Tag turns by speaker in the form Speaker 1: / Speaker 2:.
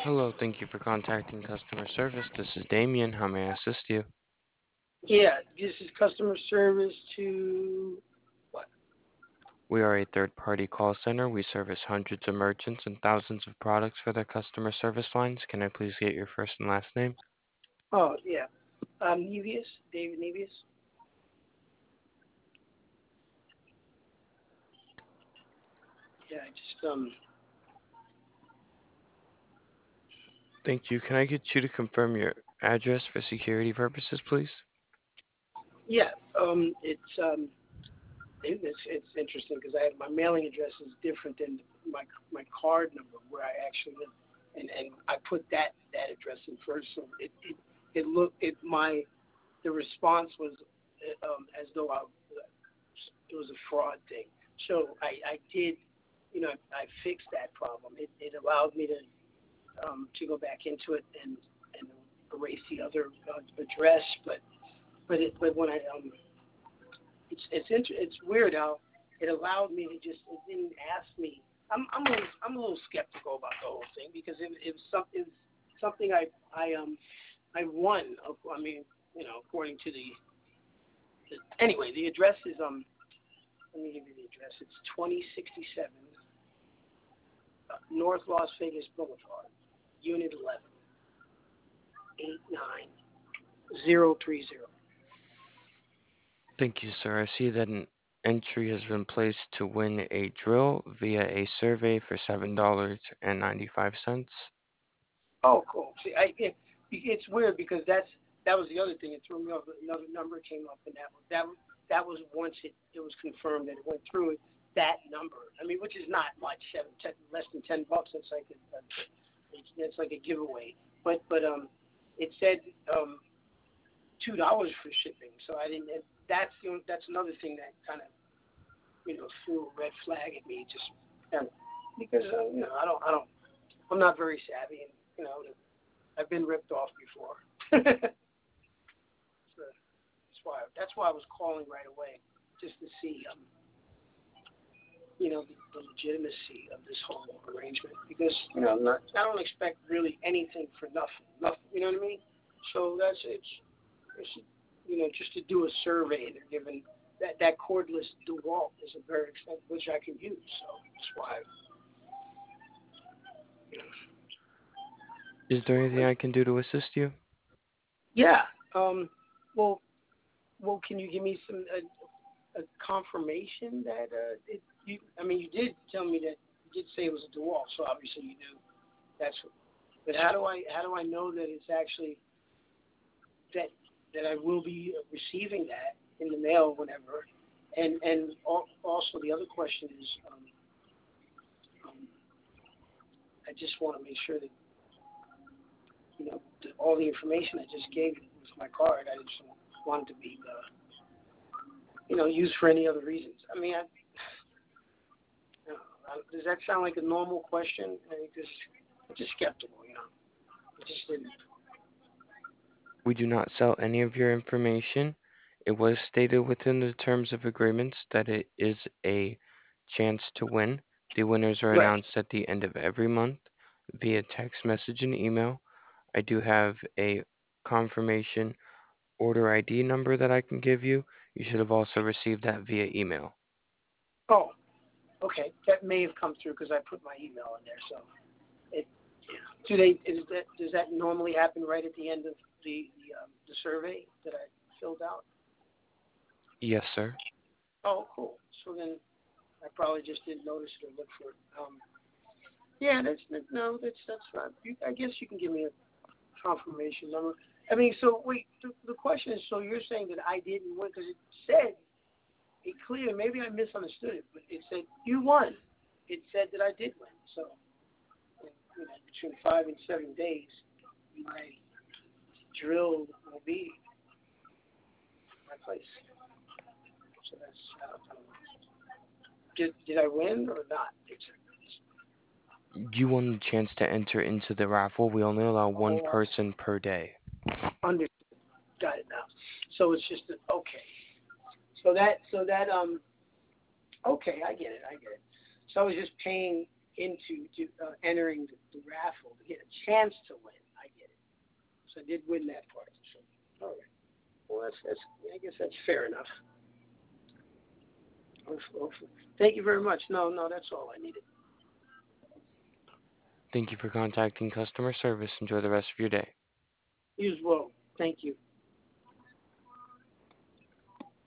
Speaker 1: Hello, thank you for contacting customer service. This is Damien. How may I assist you?
Speaker 2: Yeah, this is customer service to what?
Speaker 1: We are a third-party call center. We service hundreds of merchants and thousands of products for their customer service lines. Can I please get your first and last name?
Speaker 2: Oh, yeah. Nevius, David Nevius. Yeah, I just
Speaker 1: Thank you. Can I get you to confirm your address for security purposes, please?
Speaker 2: yeah. It's interesting because I have my mailing address is different than my card number where I actually live, and I put that address in first, so it looked it my the response was as though it was a fraud thing. So I did, I fixed that problem. It allowed me to go back into it and erase the other address, but when I it's weird how it allowed me to just it didn't ask me. I'm a little skeptical about the whole thing because it was something I won. I mean, according to anyway, the address is let me give you the address. It's 2067 North Las Vegas Boulevard, Unit 11, 89030.
Speaker 1: Thank you, sir. I see that an entry has been placed to win a drill via a survey for $7.95.
Speaker 2: Oh, cool. See, it's weird because that was the other thing. It threw me off. Another number came up, and that was once it was confirmed that it went through. That number, I mean, which is not much, less than $10. It's like a giveaway. But it said $2 for shipping. So I didn't. That's another thing that kind of threw a red flag at me. Just because I'm not very savvy, and I've been ripped off before. So that's why I was calling right away, just to see the legitimacy of this whole arrangement, because I don't expect really anything for nothing. You know what I mean? So it's just to do a survey. They're given that cordless DeWalt is a very expensive, which I can use. So that's why. You know,
Speaker 1: Is there anything I can do to assist you?
Speaker 2: yeah. Um. Well. Well. Can you give me some a confirmation that you? I mean, you did tell me that you did say it was a DeWalt, so obviously you knew that's. But how do I know that it's actually that I will be receiving that in the mail whenever? And also the other question is, um, I just want to make sure that all the information I just gave you with my card. I just don't want it to be used for any other reasons. I mean, does that sound like a normal question? I mean, I'm just skeptical. I just didn't.
Speaker 1: We do not sell any of your information. It was stated within the terms of agreements that it is a chance to win. The winners are
Speaker 2: Right.
Speaker 1: announced at the end of every month via text message and email. I do have a confirmation order ID number that I can give you. You should have also received that via email.
Speaker 2: Oh, okay. That may have come through because I put my email in there. So it. Do they? Does that normally happen right at the end of the survey that I filled out?
Speaker 1: Yes, sir.
Speaker 2: Oh, cool. So then I probably just didn't notice it or look for it. Yeah, that's fine. I guess you can give me a confirmation number. I mean, so wait, the question is, so you're saying that I didn't win because it said it clear. Maybe I misunderstood it, but it said you won. It said that I did win. So between 5 and 7 days, my drill will be my place. So that's I don't know. Did I win or not?
Speaker 1: You won the chance to enter into the raffle. We only allow one
Speaker 2: Oh,
Speaker 1: person per day.
Speaker 2: under got it now. So it's just okay. So that okay, I get it. So I was just paying. entering the raffle to get a chance to win. I get it. So I did win that part. So all right. Well, that's I guess that's fair enough. Thank you very much. No, that's all I needed.
Speaker 1: Thank you for contacting customer service. Enjoy the rest of your day.
Speaker 2: You as well. Thank you.